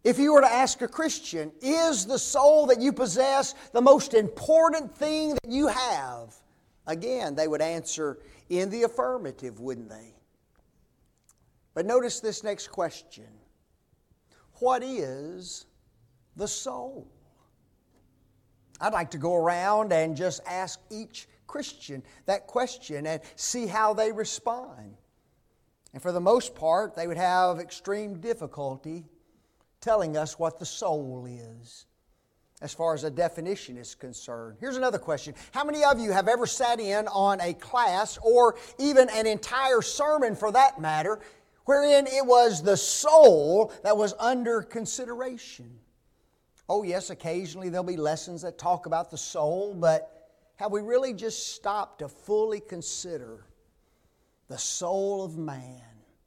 If you were to ask a Christian, is the soul that you possess the most important thing that you have? Again, they would answer in the affirmative, wouldn't they? But notice this next question. What is the soul? I'd like to go around and just ask each Christian that question and see how they respond. And for the most part, they would have extreme difficulty telling us what the soul is, as far as a definition is concerned. Here's another question. How many of you have ever sat in on a class, or even an entire sermon for that matter, wherein it was the soul that was under consideration? Oh yes, occasionally there'll be lessons that talk about the soul, but have we really just stopped to fully consider the soul of man?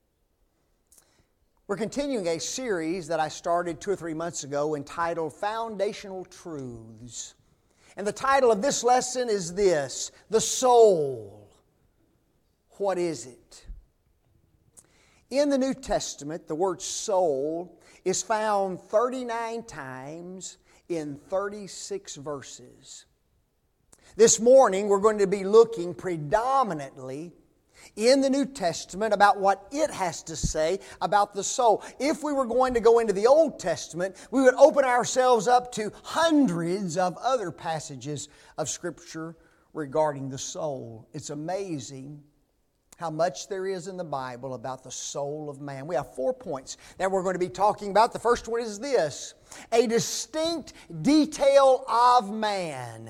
We're continuing a series that I started 2 or 3 months ago entitled Foundational Truths. And the title of this lesson is this: The Soul. What is it? In the New Testament, the word soul is found 39 times in 36 verses. This morning, we're going to be looking predominantly in the New Testament about what it has to say about the soul. If we were going to go into the Old Testament, we would open ourselves up to hundreds of other passages of Scripture regarding the soul. It's amazing how much there is in the Bible about the soul of man. We have 4 points that we're going to be talking about. The first one is this: a distinct detail of man.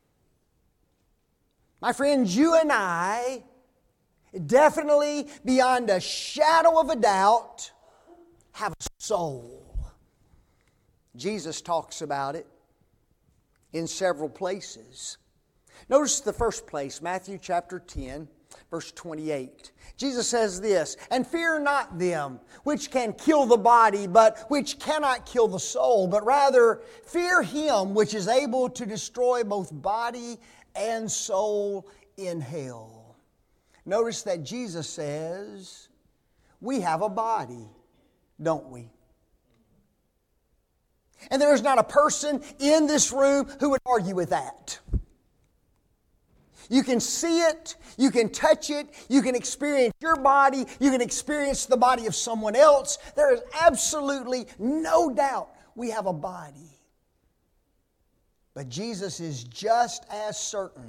My friends, you and I, definitely, beyond a shadow of a doubt, have a soul. Jesus talks about it in several places. Notice the first place, Matthew chapter 10, verse 28. Jesus says this: "And fear not them which can kill the body, but which cannot kill the soul, but rather fear Him which is able to destroy both body and soul in hell." Notice that Jesus says, we have a body, don't we? And there is not a person in this room who would argue with that. You can see it, you can touch it, you can experience your body, you can experience the body of someone else. There is absolutely no doubt we have a body. But Jesus is just as certain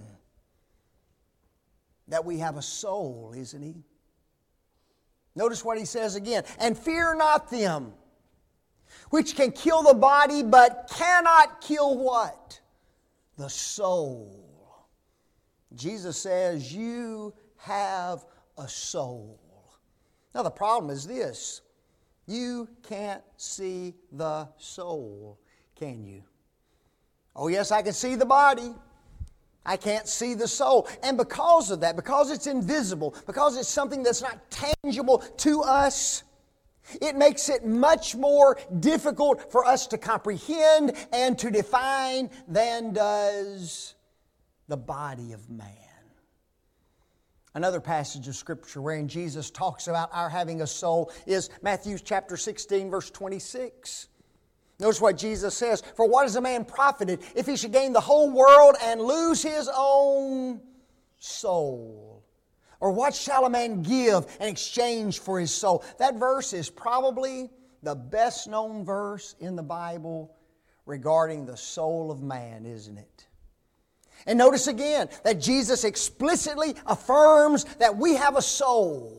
that we have a soul, isn't He? Notice what He says again. "And fear not them which can kill the body, but cannot kill" what? The soul. Jesus says you have a soul. Now the problem is this: you can't see the soul, can you? Oh yes, I can see the body. I can't see the soul. And because of that, because it's invisible, because it's something that's not tangible to us, it makes it much more difficult for us to comprehend and to define than does the body of man. Another passage of Scripture wherein Jesus talks about our having a soul is Matthew chapter 16, verse 26. Notice what Jesus says: "For what is a man profited if he should gain the whole world and lose his own soul? Or what shall a man give in exchange for his soul?" That verse is probably the best known verse in the Bible regarding the soul of man, isn't it? And notice again that Jesus explicitly affirms that we have a soul.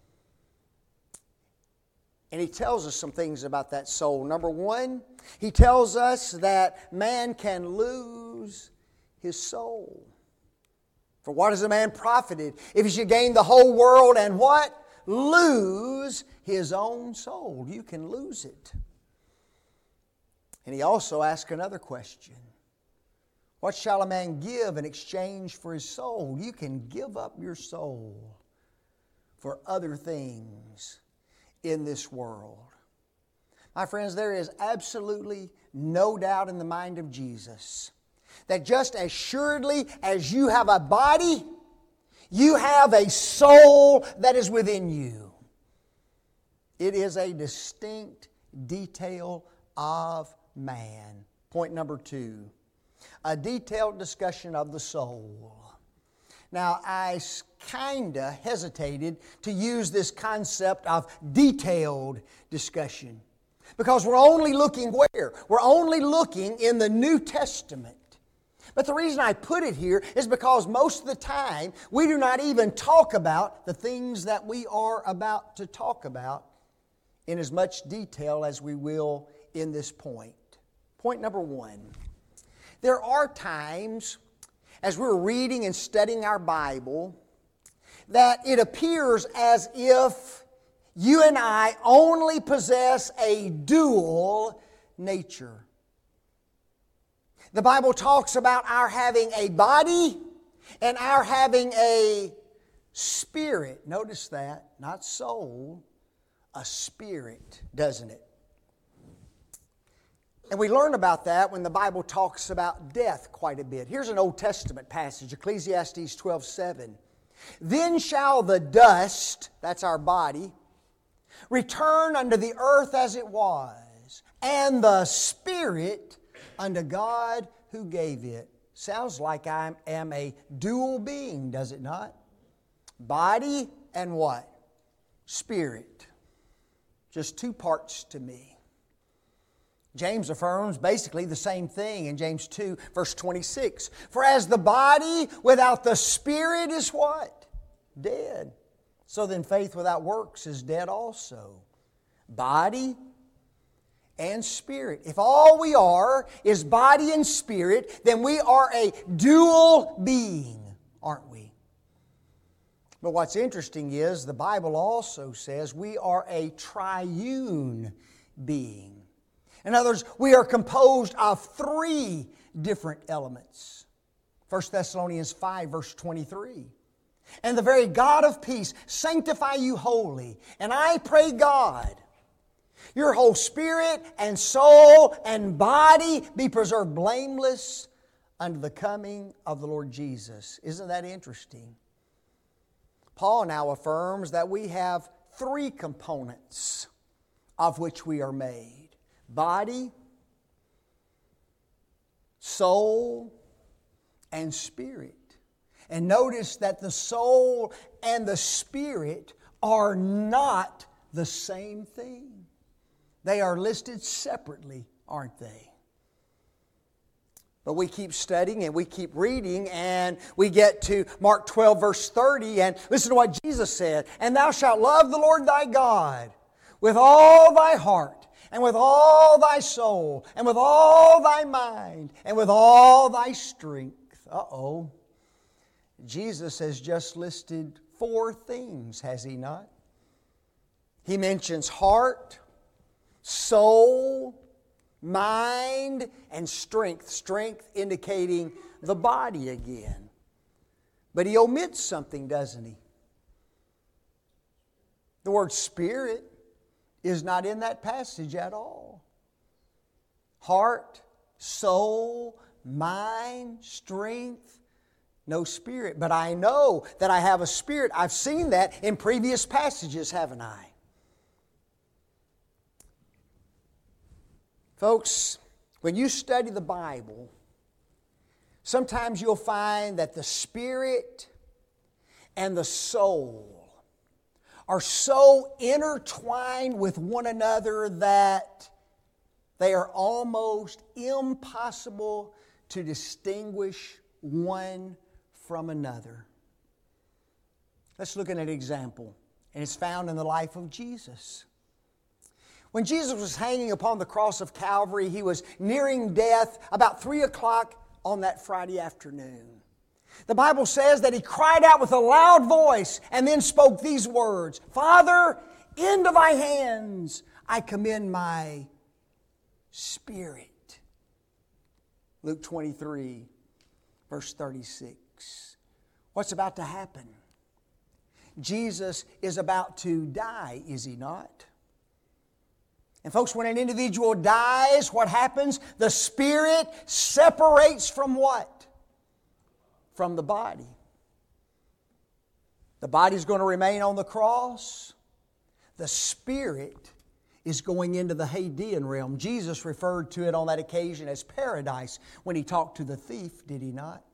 And He tells us some things about that soul. Number one, He tells us that man can lose his soul. "For what is a man profited if he should gain the whole world and" what? "Lose his own soul." You can lose it. And He also asks another question: what shall a man give in exchange for his soul? You can give up your soul for other things in this world. My friends, there is absolutely no doubt in the mind of Jesus that just as surely as you have a body, you have a soul that is within you. It is a distinct detail of man. Point number 2, a detailed discussion of the soul. Now, I kind of hesitated to use this concept of detailed discussion because we're only looking where? We're only looking in the New Testament. But the reason I put it here is because most of the time we do not even talk about the things that we are about to talk about in as much detail as we will in this point. Point number 1. There are times as we're reading and studying our Bible that it appears as if you and I only possess a dual nature. The Bible talks about our having a body and our having a spirit. Notice that, not soul, a spirit, doesn't it? And we learn about that when the Bible talks about death quite a bit. Here's an Old Testament passage, Ecclesiastes 12:7. Then shall the dust, that's our body, return unto the earth as it was, and the spirit unto God who gave it. Sounds like I am a dual being, does it not? Body and what? Spirit. Just two parts to me. James affirms basically the same thing in James 2, verse 26. For as the body without the spirit is what? Dead. So then faith without works is dead also. Body and spirit. If all we are is body and spirit, then we are a dual being, aren't we? But what's interesting is the Bible also says we are a triune being. In other words, we are composed of three different elements. 1 Thessalonians 5, verse 23. And the very God of peace sanctify you wholly. And I pray God, your whole spirit and soul and body be preserved blameless unto the coming of the Lord Jesus. Isn't that interesting? Paul now affirms that we have three components of which we are made. Body, soul, and spirit. And notice that the soul and the spirit are not the same thing. They are listed separately, aren't they? But we keep studying and we keep reading and we get to Mark 12, verse 30, and listen to what Jesus said. And thou shalt love the Lord thy God with all thy heart, and with all thy soul, and with all thy mind, and with all thy strength. Jesus has just listed 4 things, has He not? He mentions heart, soul, mind, and strength. Strength indicating the body again. But He omits something, doesn't He? The word spirit is not in that passage at all. Heart, soul, mind, strength, no spirit. But I know that I have a spirit. I've seen that in previous passages, haven't I? Folks, when you study the Bible, sometimes you'll find that the spirit and the soul are so intertwined with one another that they are almost impossible to distinguish one from another. Let's look at an example, and it's found in the life of Jesus. When Jesus was hanging upon the cross of Calvary, He was nearing death about 3 o'clock on that Friday afternoon. The Bible says that He cried out with a loud voice and then spoke these words, Father, into thy hands I commend my spirit. Luke 23, verse 36. What's about to happen? Jesus is about to die, is He not? And folks, when an individual dies, what happens? The spirit separates from what? From the body. The body's going to remain on the cross. The spirit is going into the Hadean realm. Jesus referred to it on that occasion as paradise when He talked to the thief, did He not?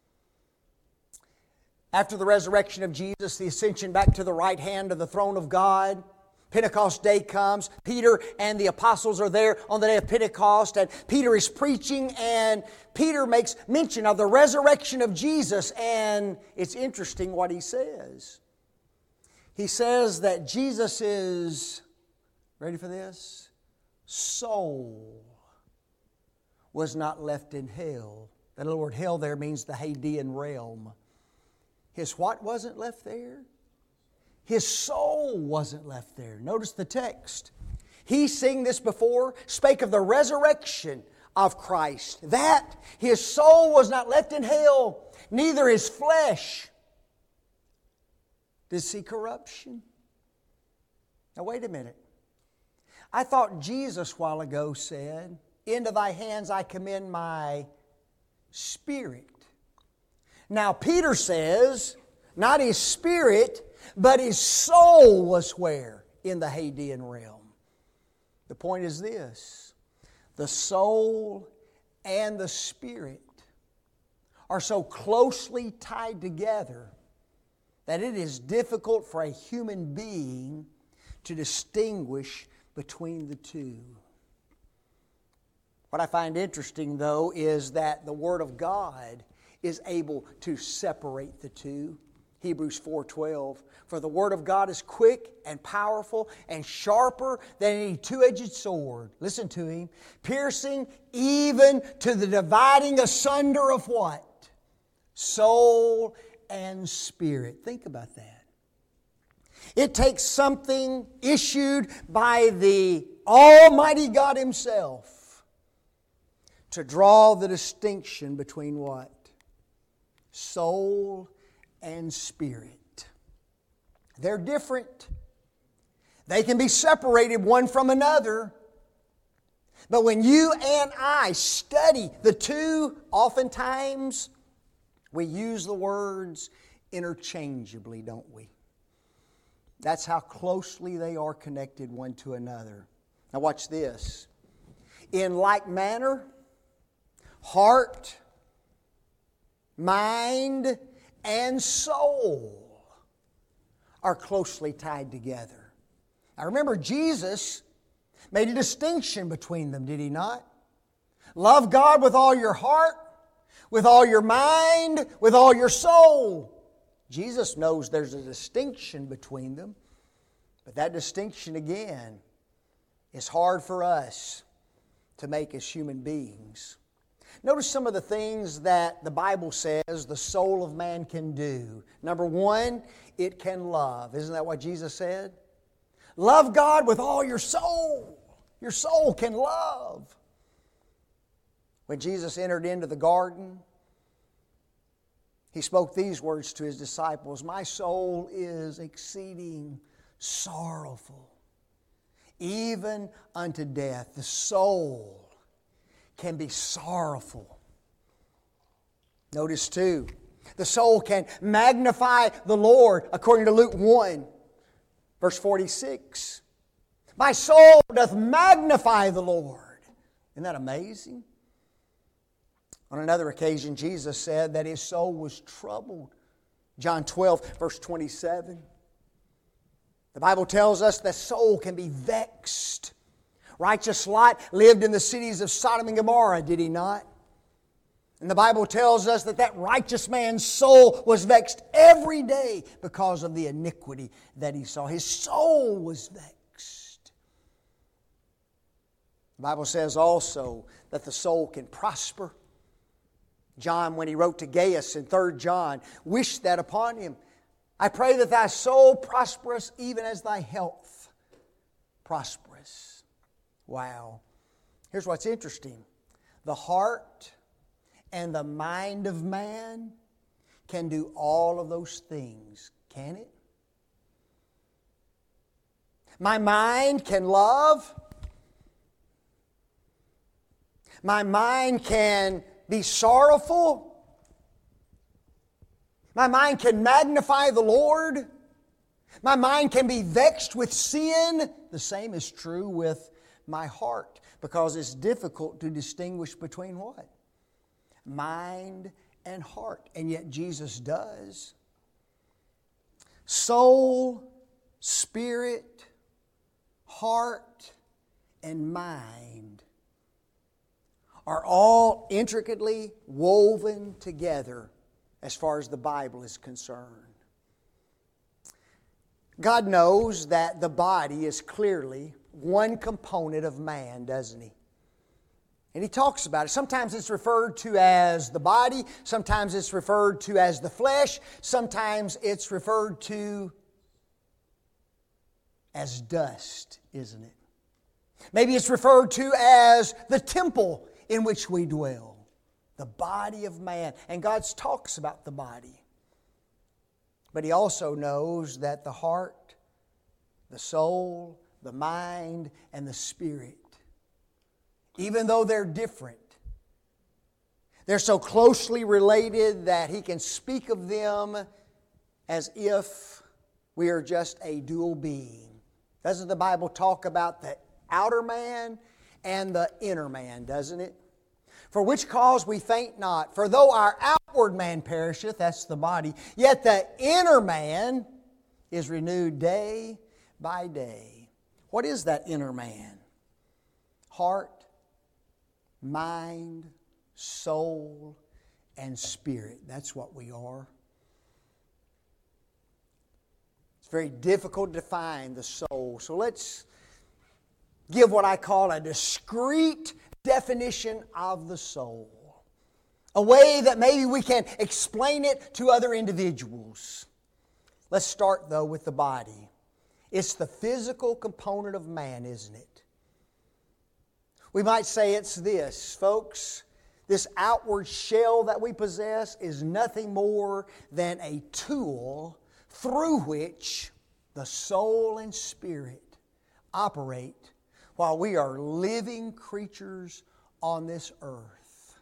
After the resurrection of Jesus, the ascension back to the right hand of the throne of God, Pentecost Day comes. Peter and the apostles are there on the day of Pentecost, and Peter is preaching, and Peter makes mention of the resurrection of Jesus, and it's interesting what he says. He says that Jesus is, ready for this? Soul was not left in hell. That little word hell there means the Hadean realm. His what wasn't left there? His soul wasn't left there. Notice the text. He, seeing this before, spake of the resurrection of Christ, that His soul was not left in hell, neither His flesh did see corruption. Now wait a minute. I thought Jesus a while ago said, into Thy hands I commend my spirit. Now Peter says, not his spirit, but his soul was where? In the Hadean realm. The point is this. The soul and the spirit are so closely tied together that it is difficult for a human being to distinguish between the two. What I find interesting, though, is that the Word of God is able to separate the two. Hebrews 4:12, for the Word of God is quick and powerful and sharper than any two-edged sword. Listen to him. Piercing even to the dividing asunder of what? Soul and spirit. Think about that. It takes something issued by the Almighty God Himself to draw the distinction between what? Soul and spirit. They're different. They can be separated one from another. But when you and I study the two, oftentimes we use the words interchangeably, don't we? That's how closely they are connected one to another. Now watch this. In like manner, heart, mind, and soul are closely tied together. Now remember, Jesus made a distinction between them, did He not? Love God with all your heart, with all your mind, with all your soul. Jesus knows there's a distinction between them, but that distinction, again, is hard for us to make as human beings. Notice some of the things that the Bible says the soul of man can do. Number one, it can love. Isn't that what Jesus said? Love God with all your soul. Your soul can love. When Jesus entered into the garden, He spoke these words to His disciples, my soul is exceeding sorrowful, even unto death. The soul can be sorrowful. Notice too, the soul can magnify the Lord, according to Luke 1, verse 46. My soul doth magnify the Lord. Isn't that amazing? On another occasion, Jesus said that His soul was troubled. John 12, verse 27. The Bible tells us the soul can be vexed. Righteous Lot lived in the cities of Sodom and Gomorrah, did he not? And the Bible tells us that that righteous man's soul was vexed every day because of the iniquity that he saw. His soul was vexed. The Bible says also that the soul can prosper. John, when he wrote to Gaius in 3 John, wished that upon him. I pray that thy soul prospereth even as thy health prospereth. Wow. Here's what's interesting. The heart and the mind of man can do all of those things, can it? My mind can love. My mind can be sorrowful. My mind can magnify the Lord. My mind can be vexed with sin. The same is true with my heart, because it's difficult to distinguish between what? Mind and heart. And yet Jesus does. Soul, spirit, heart, and mind are all intricately woven together as far as the Bible is concerned. God knows that the body is clearly one component of man, doesn't He? And He talks about it. Sometimes it's referred to as the body. Sometimes it's referred to as the flesh. Sometimes it's referred to as dust, isn't it? Maybe it's referred to as the temple in which we dwell. The body of man. And God talks about the body. But He also knows that the heart, the soul, the mind, and the spirit, even though they're different, they're so closely related that He can speak of them as if we are just a dual being. Doesn't the Bible talk about the outer man and the inner man, doesn't it? For which cause we faint not. For though our outward man perisheth, that's the body, yet the inner man is renewed day by day. What is that inner man? Heart, mind, soul, and spirit. That's what we are. It's very difficult to define the soul. So let's give what I call a discrete definition of the soul. A way that maybe we can explain it to other individuals. Let's start, though, with the body. It's the physical component of man, isn't it? We might say it's this, folks. This outward shell that we possess is nothing more than a tool through which the soul and spirit operate while we are living creatures on this earth.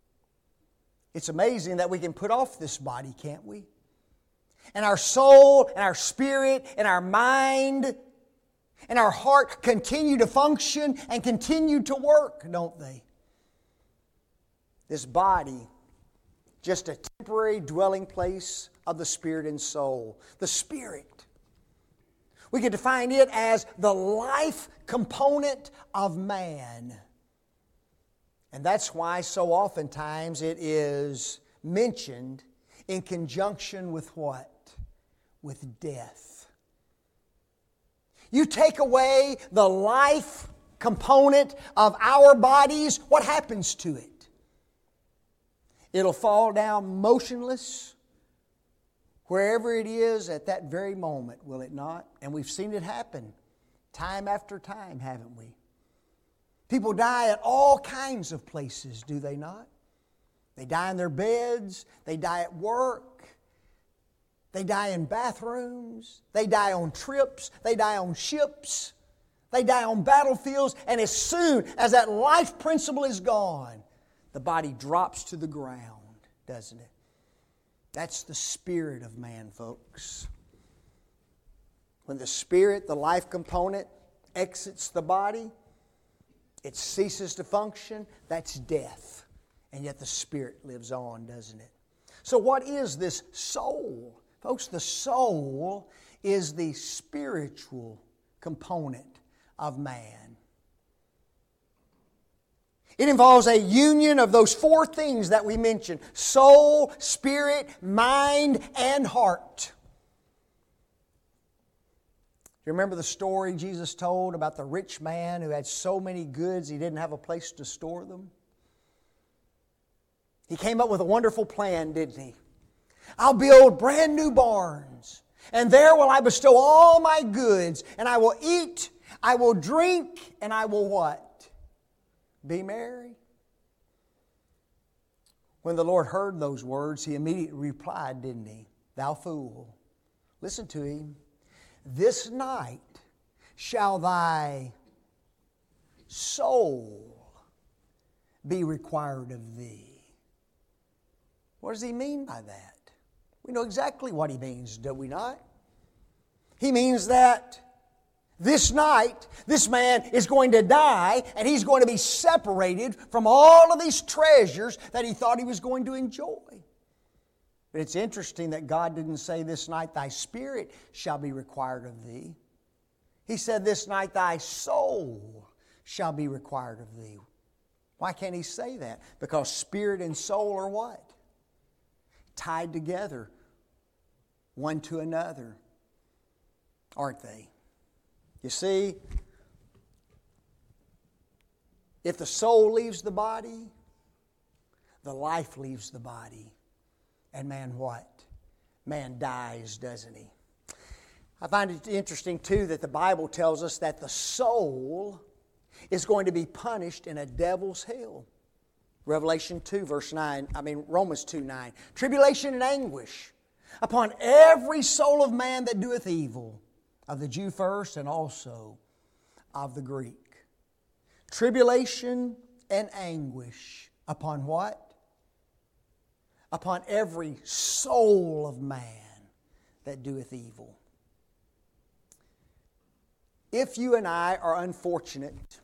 It's amazing that we can put off this body, can't we? And our soul and our spirit and our mind and our heart continue to function and continue to work, don't they? This body, just a temporary dwelling place of the spirit and soul. The spirit. We could define it as the life component of man. And that's why so oftentimes it is mentioned in conjunction with what? With death. You take away the life component of our bodies, what happens to it? It'll fall down motionless wherever it is at that very moment, will it not? And we've seen it happen time after time, haven't we? People die at all kinds of places, do they not? They die in their beds, they die at work, they die in bathrooms, they die on trips, they die on ships, they die on battlefields, and as soon as that life principle is gone, the body drops to the ground, doesn't it? That's the spirit of man, folks. When the spirit, the life component, exits the body, it ceases to function. That's death. And yet the spirit lives on, doesn't it? So what is this soul? Folks, the soul is the spiritual component of man. It involves a union of those four things that we mentioned: soul, spirit, mind, and heart. You remember the story Jesus told about the rich man who had so many goods he didn't have a place to store them? He came up with a wonderful plan, didn't he? I'll build brand new barns, and there will I bestow all my goods, and I will eat, I will drink, and I will what? Be merry. When the Lord heard those words, He immediately replied, didn't He? Thou fool. Listen to him. This night shall thy soul be required of thee. What does He mean by that? We know exactly what He means, do we not? He means that This night, this man is going to die, and he's going to be separated from all of these treasures that he thought he was going to enjoy. But it's interesting that God didn't say, "This night thy spirit shall be required of thee." He said, "This night thy soul shall be required of thee." Why can't He say that? Because spirit and soul are what? Tied together, one to another, aren't they? You see, if the soul leaves the body, the life leaves the body. And man what? Man dies, doesn't he? I find it interesting too that the Bible tells us that the soul is going to be punished in a devil's hell. Romans 2:9. Tribulation and anguish upon every soul of man that doeth evil, of the Jew first and also of the Greek. Tribulation and anguish upon what? Upon every soul of man that doeth evil. If you and I are unfortunate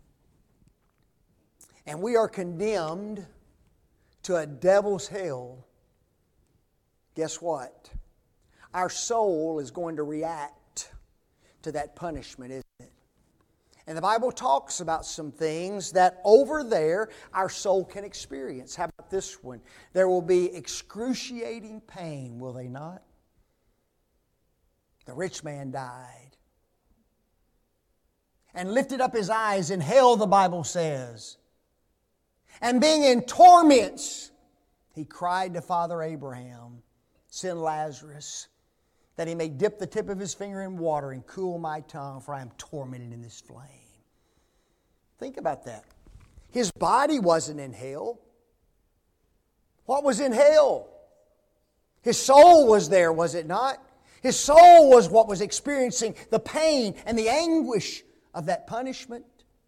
and we are condemned to a devil's hell, guess what? Our soul is going to react to that punishment, isn't it? And the Bible talks about some things that over there our soul can experience. How about this one? There will be excruciating pain, will they not? The rich man died and lifted up his eyes in hell, the Bible says. And being in torments, he cried to Father Abraham, "Send Lazarus, that he may dip the tip of his finger in water and cool my tongue, for I am tormented in this flame." Think about that. His body wasn't in hell. What was in hell? His soul was there, was it not? His soul was what was experiencing the pain and the anguish of that punishment.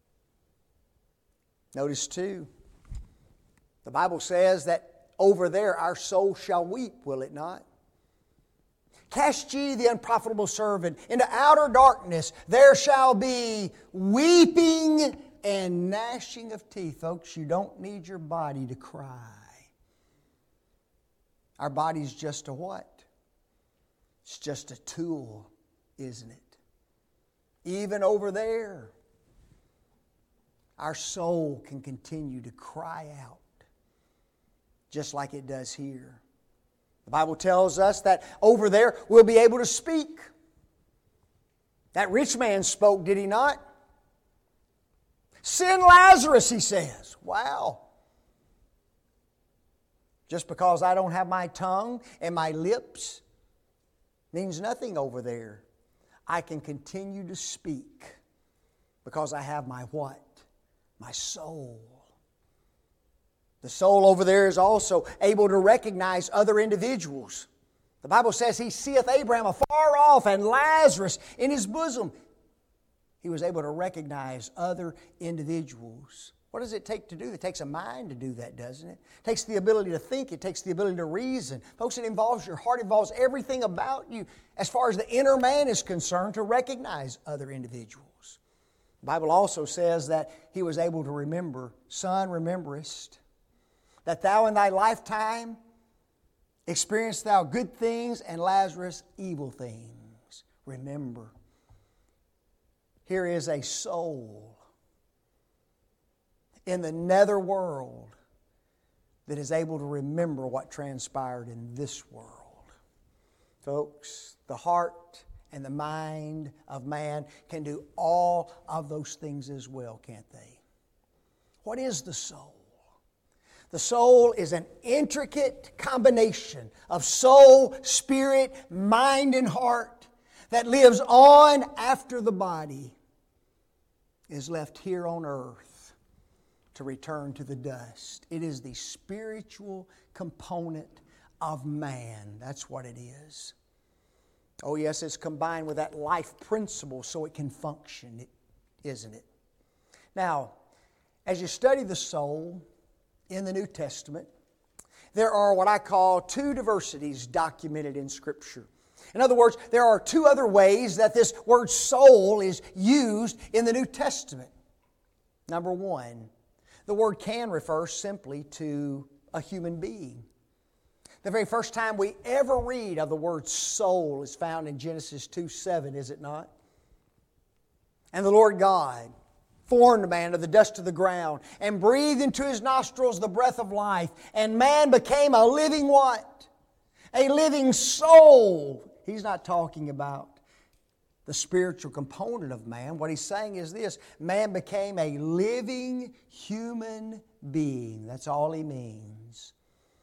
Notice too, the Bible says that over there our soul shall weep, will it not? Cast ye the unprofitable servant into outer darkness. There shall be weeping and gnashing of teeth. Folks, you don't need your body to cry. Our body's just a what? It's just a tool, isn't it? Even over there, our soul can continue to cry out just like it does here. The Bible tells us that over there we'll be able to speak. That rich man spoke, did he not? "Send Lazarus," he says. Wow. Just because I don't have my tongue and my lips means nothing over there. I can continue to speak because I have my what? My soul. The soul over there is also able to recognize other individuals. The Bible says he seeth Abraham afar off and Lazarus in his bosom. He was able to recognize other individuals. What does it take to do that? It takes a mind to do that, doesn't it? It takes the ability to think. It takes the ability to reason. Folks, it involves your heart. It involves everything about you as far as the inner man is concerned to recognize other individuals. The Bible also says that he was able to remember, "Son, rememberest that thou in thy lifetime experienced thou good things, and Lazarus evil things. Remember." Here is a soul in the nether world that is able to remember what transpired in this world. Folks, the heart and the mind of man can do all of those things as well, can't they? What is the soul? The soul is an intricate combination of soul, spirit, mind, and heart that lives on after the body is left here on earth to return to the dust. It is the spiritual component of man. That's what it is. Oh yes, it's combined with that life principle so it can function, isn't it? Now, as you study the soul in the New Testament, there are what I call two diversities documented in Scripture. In other words, there are two other ways that this word soul is used in the New Testament. Number one, the word can refer simply to a human being. The very first time we ever read of the word soul is found in Genesis 2:7, is it not? And the Lord God formed man of the dust of the ground and breathed into his nostrils the breath of life, and man became a living what? A living soul. He's not talking about the spiritual component of man. What he's saying is this: man became a living human being. That's all he means.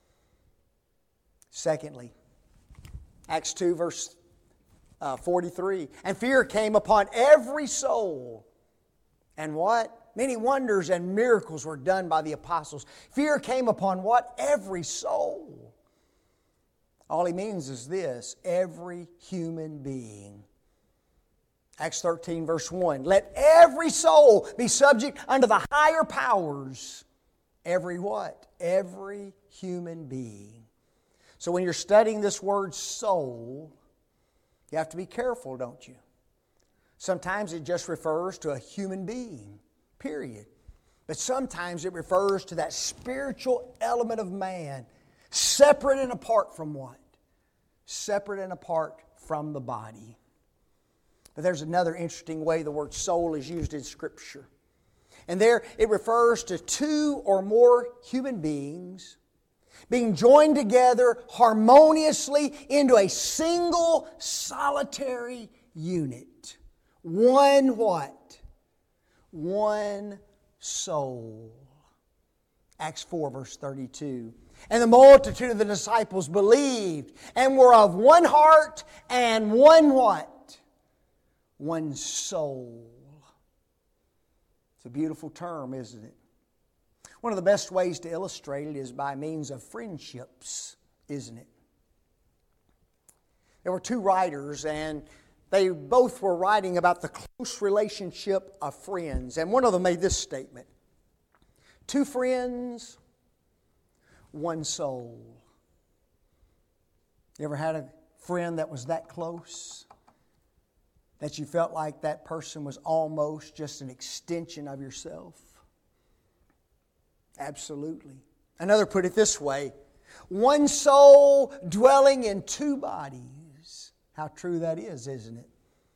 Secondly, Acts 2 verse 43. And fear came upon every soul. And what? Many wonders and miracles were done by the apostles. Fear came upon what? Every soul. All he means is this: every human being. Acts 13 verse 1. Let every soul be subject unto the higher powers. Every what? Every human being. So when you're studying this word soul, you have to be careful, don't you? Sometimes it just refers to a human being, period. But sometimes it refers to that spiritual element of man, separate and apart from what? Separate and apart from the body. But there's another interesting way the word soul is used in Scripture. And there it refers to two or more human beings being joined together harmoniously into a single solitary unit. One what? One soul. Acts 4 verse 32. And the multitude of the disciples believed and were of one heart and one what? One soul. It's a beautiful term, isn't it? One of the best ways to illustrate it is by means of friendships, isn't it? There were two writers, and they both were writing about the close relationship of friends. And one of them made this statement: two friends, one soul. You ever had a friend that was that close? That you felt like that person was almost just an extension of yourself? Absolutely. Another put it this way: one soul dwelling in two bodies. How true that is, isn't it?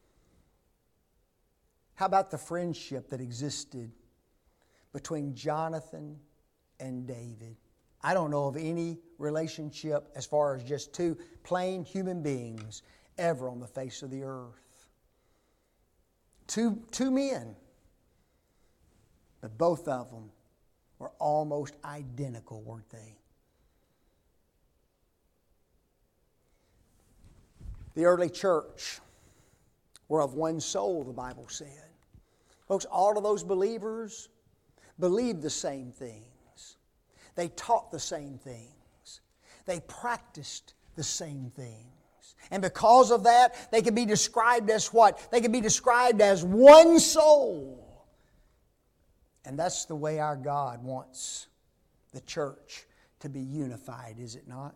How about the friendship that existed between Jonathan and David? I don't know of any relationship as far as just two plain human beings ever on the face of the earth. Two men, but both of them were almost identical, weren't they? The early church were of one soul, the Bible said. Folks, all of those believers believed the same things. They taught the same things. They practiced the same things. And because of that, they could be described as what? They could be described as one soul. And that's the way our God wants the church to be unified, is it not?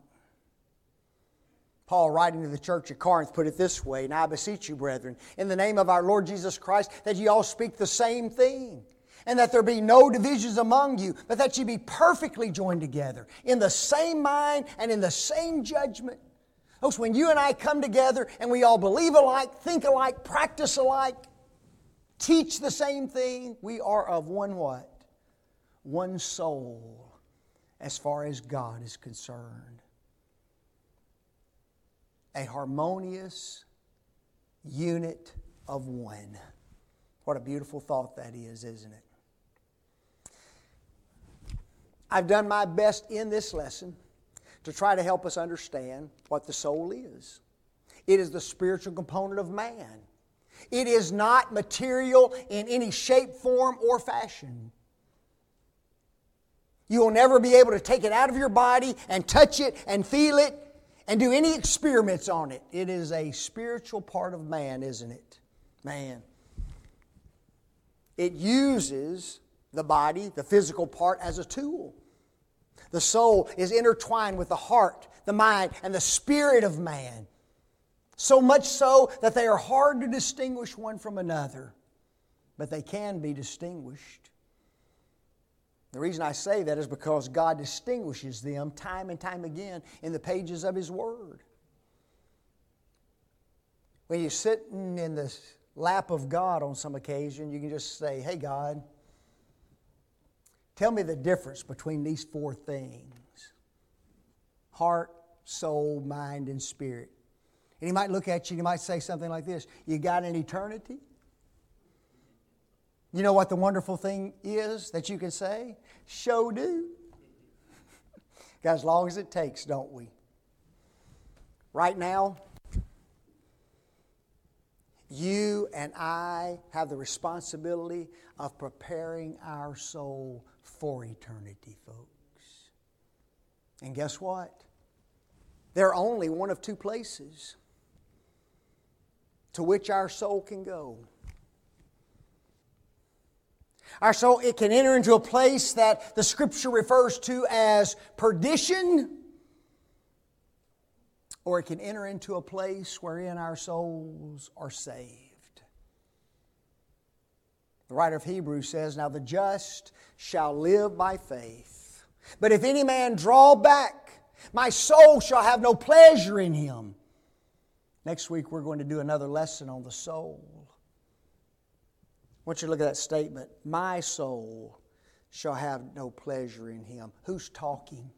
Paul, writing to the church at Corinth, put it this way: "Now I beseech you, brethren, in the name of our Lord Jesus Christ, that ye all speak the same thing, and that there be no divisions among you, but that ye be perfectly joined together, in the same mind and in the same judgment." Folks, when you and I come together and we all believe alike, think alike, practice alike, teach the same thing, we are of one what? One soul as far as God is concerned. A harmonious unit of one. What a beautiful thought that is, isn't it? I've done my best in this lesson to try to help us understand what the soul is. It is the spiritual component of man. It is not material in any shape, form, or fashion. You will never be able to take it out of your body and touch it and feel it and do any experiments on it. It is a spiritual part of man, isn't it? Man. It uses the body, the physical part, as a tool. The soul is intertwined with the heart, the mind, and the spirit of man. So much so that they are hard to distinguish one from another. But they can be distinguished. The reason I say that is because God distinguishes them time and time again in the pages of His Word. When you're sitting in the lap of God on some occasion, you can just say, "Hey God, tell me the difference between these four things: heart, soul, mind, and spirit." And He might look at you and He might say something like this: "You got an eternity?" You know what the wonderful thing is that you can say? "Sure do." Got as long as it takes, don't we? Right now, you and I have the responsibility of preparing our soul for eternity, folks. And guess what? There are only one of two places to which our soul can go. Our soul, it can enter into a place that the Scripture refers to as perdition, or it can enter into a place wherein our souls are saved. The writer of Hebrews says, "Now the just shall live by faith. But if any man draw back, my soul shall have no pleasure in him." Next week we're going to do another lesson on the soul. I want you to look at that statement. My soul shall have no pleasure in him. Who's talking?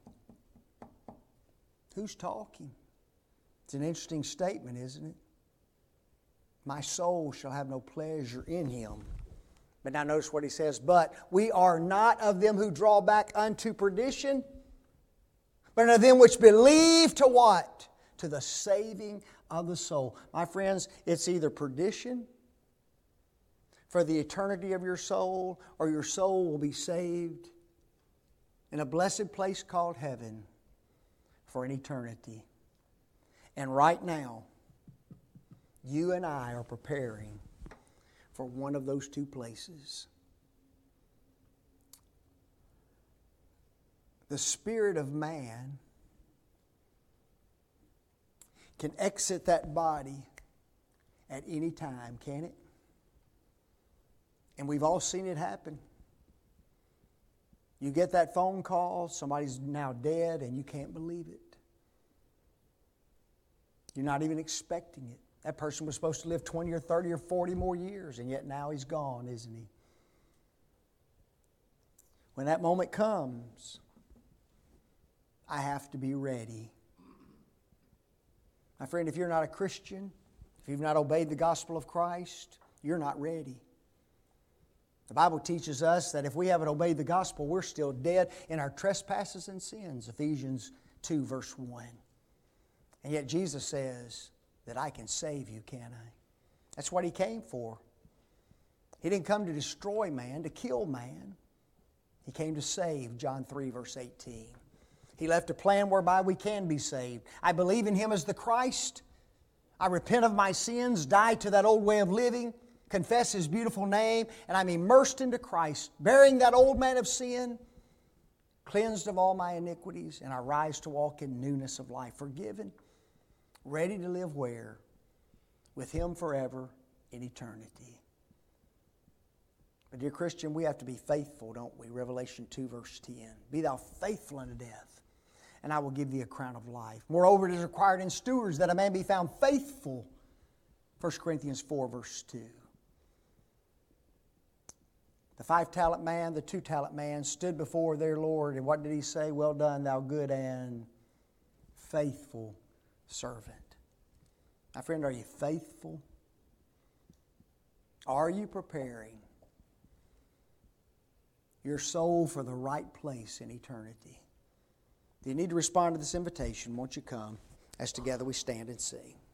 Who's talking? It's an interesting statement, isn't it? My soul shall have no pleasure in him. But now notice what he says. But we are not of them who draw back unto perdition, but of them which believe to what? To the saving of the soul. My friends, it's either perdition for the eternity of your soul, or your soul will be saved in a blessed place called heaven for an eternity. And right now, you and I are preparing for one of those two places. The spirit of man can exit that body at any time, can it? And we've all seen it happen. You get that phone call, somebody's now dead, and you can't believe it. You're not even expecting it. That person was supposed to live 20 or 30 or 40 more years, and yet now he's gone, isn't he? When that moment comes, I have to be ready. My friend, if you're not a Christian, if you've not obeyed the gospel of Christ, you're not ready. The Bible teaches us that if we haven't obeyed the gospel, we're still dead in our trespasses and sins. Ephesians 2, verse 1. And yet Jesus says that I can save you, can I? That's what He came for. He didn't come to destroy man, to kill man. He came to save, John 3, verse 18. He left a plan whereby we can be saved. I believe in Him as the Christ. I repent of my sins, die to that old way of living, confess His beautiful name, and I'm immersed into Christ, bearing that old man of sin, cleansed of all my iniquities, and I rise to walk in newness of life, forgiven, ready to live where? With Him forever in eternity. But dear Christian, we have to be faithful, don't we? Revelation 2, verse 10. Be thou faithful unto death, and I will give thee a crown of life. Moreover, it is required in stewards that a man be found faithful. 1 Corinthians 4, verse 2. The 5-talent man, the 2-talent man stood before their Lord, and what did he say? Well done, thou good and faithful servant. My friend, are you faithful? Are you preparing your soul for the right place in eternity? If you need to respond to this invitation, won't you come as together we stand and sing?